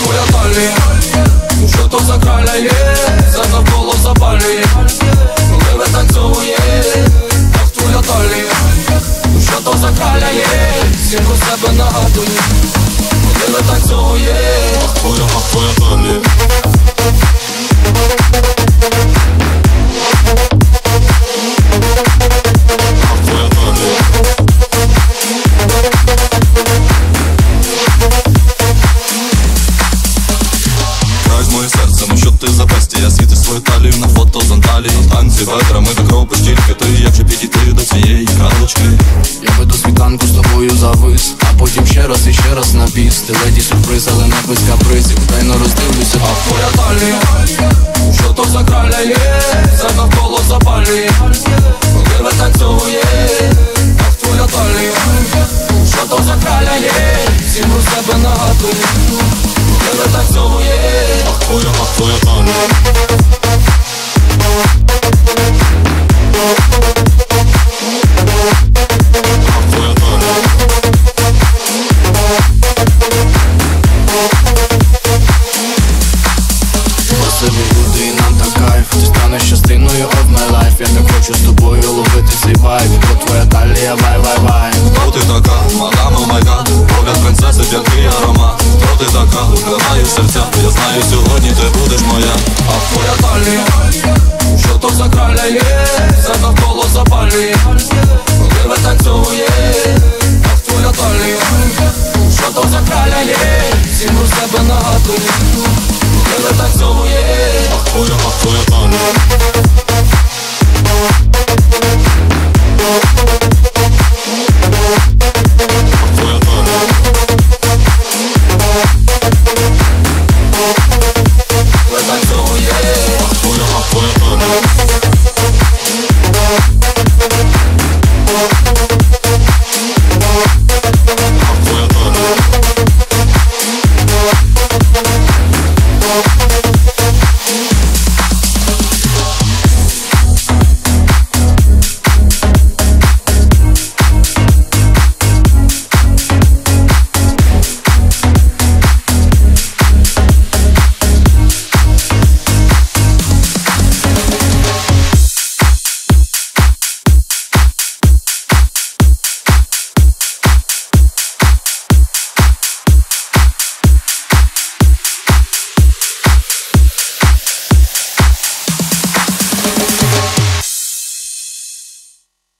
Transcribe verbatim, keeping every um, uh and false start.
твоя талія, що то за краля є, все навколо запалює, коли ви танцює. Ах, твоя талія, що то за краля є, всім про себе нагадує, коли ви танцює. Ах, твоя, ах, твоя талія. Ти за бестія, світиш свою талію на фото з Анталії. Танці ветрами так робиш тільки ти. Як же підійти до цієї галочки? Я би до світанку з тобою завис, а потім ще раз і ще раз на біс. Ти леді сюрприз, але не без капризів. Тайно роздивлюся. Ах, твоя талія, що то за краля є, все навколо запалює, коли ви танцює. Ах, твоя талія, що то за краля є, всім про себе нагадує, коли ви танцює. Ах, твоя, ах, твоя талія. Люди, і нам так кайф, ти станеш частиною of my life. Я так хочу з тобою ловити цей вайб, бо твоя талія, вай, вай, вай. Хто ти така, мадам, о май гад, погляд принцеси, п'янкий аромат. Хто ти така, углядаєш серця, я знаю, сьогодні ти будеш моя. Ах, твоя талія, що то за краля є, все навколо запалює, коли ви танцює. Ах, твоя талія, що то за краля є, всім про себе нагадує,